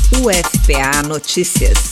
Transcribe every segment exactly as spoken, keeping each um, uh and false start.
U F P A Notícias.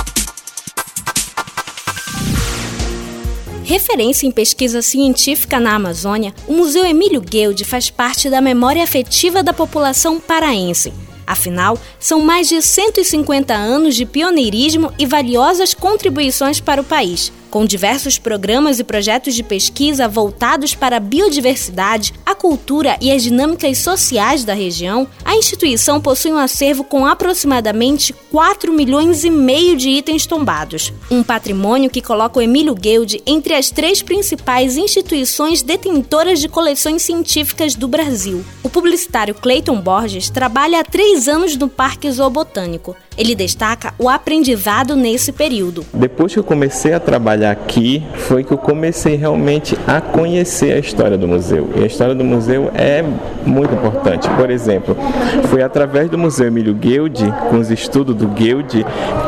Referência em pesquisa científica na Amazônia, o Museu Emílio Gueldi faz parte da memória afetiva da população paraense. Afinal, são mais de cento e cinquenta anos de pioneirismo e valiosas contribuições para o país. Com diversos programas e projetos de pesquisa voltados para a biodiversidade, a cultura e as dinâmicas sociais da região, a instituição possui um acervo com aproximadamente quatro milhões e meio de itens tombados. Um patrimônio que coloca o Emílio Gueldi entre as três principais instituições detentoras de coleções científicas do Brasil. O publicitário Cleiton Borges trabalha há três anos no Parque Zoobotânico. Ele destaca o aprendizado nesse período. Depois que eu comecei a trabalhar aqui, foi que eu comecei realmente a conhecer a história do museu. E a história do museu é muito importante. Por exemplo, foi através do Museu Emílio Gueldi, com os estudos do Gueldi,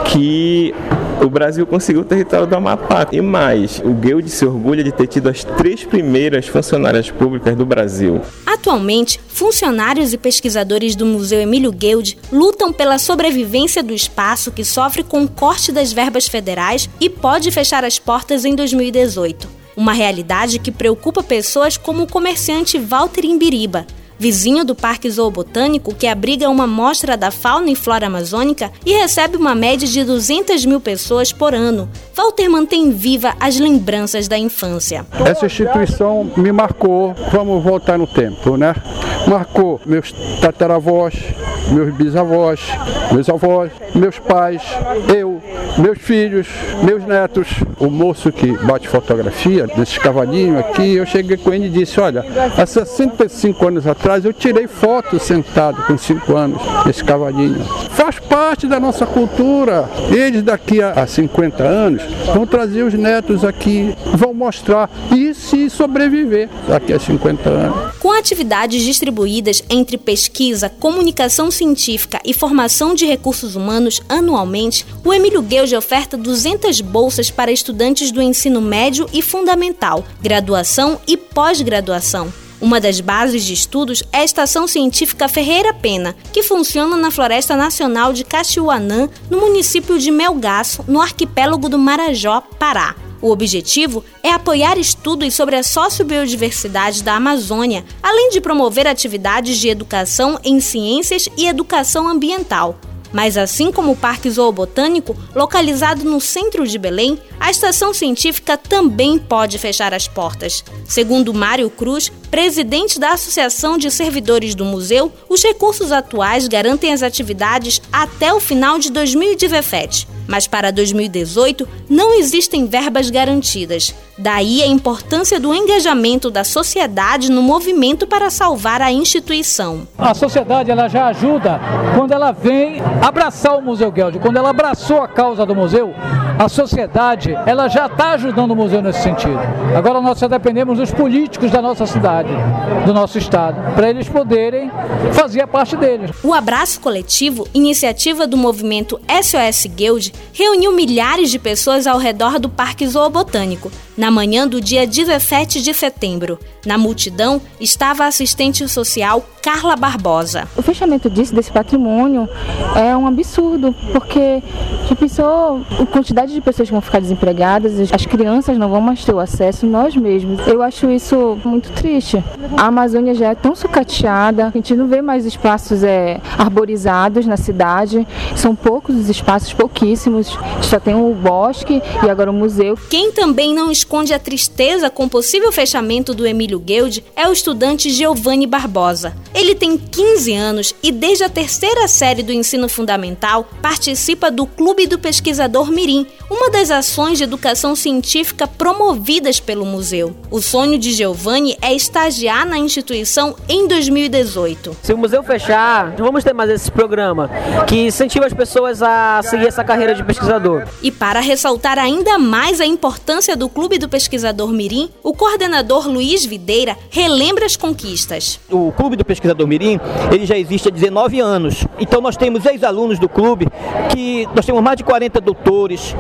que o Brasil conseguiu o território do Amapá. E mais, o Gueldi se orgulha de ter tido as três primeiras funcionárias públicas do Brasil. Atualmente, funcionários e pesquisadores do Museu Emílio Gueldi lutam pela sobrevivência do espaço que sofre com o corte das verbas federais e pode fechar as portas em dois mil e dezoito. Uma realidade que preocupa pessoas como o comerciante Walter Imbiriba, vizinho do Parque Zoobotânico, que abriga uma mostra da fauna e flora amazônica e recebe uma média de duzentas mil pessoas por ano. Walter mantém viva as lembranças da infância. Essa instituição me marcou, vamos voltar no tempo, né? Marcou meus tataravós, meus bisavós, meus avós, meus pais, eu, meus filhos, meus netos. O moço que bate fotografia desses cavalinhos aqui, eu cheguei com ele e disse, olha, há sessenta e cinco anos atrás eu tirei foto sentado com cinco anos nesse cavalinho. Faz parte da nossa cultura. Eles daqui a cinquenta anos vão trazer os netos aqui, vão mostrar e se sobreviver daqui a cinquenta anos. Com atividades distribuídas entre pesquisa, comunicação científica e formação de recursos humanos anualmente, o Emílio Gueldi oferta duzentas bolsas para estudantes do ensino médio e fundamental, graduação e pós-graduação. Uma das bases de estudos é a Estação Científica Ferreira Pena, que funciona na Floresta Nacional de Caxiuanã, no município de Melgaço, no arquipélago do Marajó, Pará. O objetivo é apoiar estudos sobre a sociobiodiversidade da Amazônia, além de promover atividades de educação em ciências e educação ambiental. Mas assim como o Parque Zoobotânico, localizado no centro de Belém, a estação científica também pode fechar as portas. Segundo Mário Cruz, presidente da Associação de Servidores do Museu, os recursos atuais garantem as atividades até o final de dois mil e dezessete. Mas para dois mil e dezoito não existem verbas garantidas. Daí a importância do engajamento da sociedade no movimento para salvar a instituição. A sociedade ela já ajuda quando ela vem abraçar o Museu Gueldi. Quando ela abraçou a causa do museu, a sociedade ela já está ajudando o museu nesse sentido. Agora nós só dependemos dos políticos da nossa cidade, do nosso estado, para eles poderem fazer a parte deles. O Abraço Coletivo, iniciativa do movimento S O S Gueldi, reuniu milhares de pessoas ao redor do Parque Zoobotânico, na manhã do dia dezessete de setembro. Na multidão estava a assistente social Carla Barbosa. O fechamento disso, desse patrimônio, é um absurdo, porque já pensou a quantidade de pessoas que vão ficar desempregadas, as crianças não vão mais ter o acesso, nós mesmos. Eu acho isso muito triste. A Amazônia já é tão sucateada, a gente não vê mais espaços é, arborizados na cidade, são poucos os espaços, pouquíssimos, só tem o bosque e agora o museu. Quem também não esconde a tristeza com o possível fechamento do Emílio Gueldi é o estudante Giovanni Barbosa. Ele tem quinze anos e desde a terceira série do ensino fundamental participa do Clube do Pesquisador Mirim, uma das ações de educação científica promovidas pelo museu. O sonho de Giovanni é estagiar na instituição em dois mil e dezoito. Se o museu fechar, vamos ter mais esse programa que incentiva as pessoas a seguir essa carreira de pesquisador. E para ressaltar ainda mais a importância do Clube do Pesquisador Mirim, o coordenador Luiz Videira relembra as conquistas. O Clube do Pesquisador Mirim, ele já existe há dezenove anos. Então nós temos ex-alunos do clube, que nós temos mais de quarenta doutores,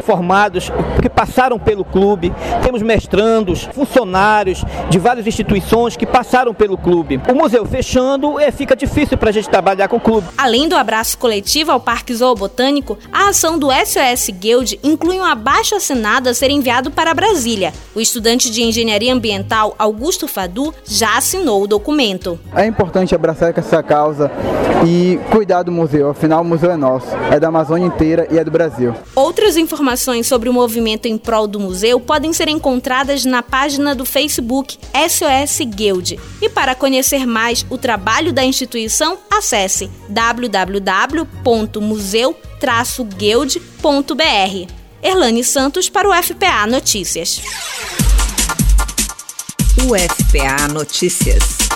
formados que passaram pelo clube, temos mestrandos, funcionários de várias instituições que passaram pelo clube. O museu fechando, é, fica difícil para a gente trabalhar com o clube. Além do abraço coletivo ao Parque Zoobotânico, a ação do S O S Guild inclui um abaixo-assinado a ser enviado para Brasília. O estudante de Engenharia Ambiental, Augusto Fadu, já assinou o documento. É importante abraçar essa causa e cuidar do museu, afinal o museu é nosso, é da Amazônia inteira e é do Brasil. Outras informações sobre o movimento em prol do museu podem ser encontradas na página do Facebook S O S Guild. E para conhecer mais o trabalho da instituição, acesse w w w ponto museu traço guild ponto b r. Erlane Santos para o F P A Notícias. O F P A Notícias.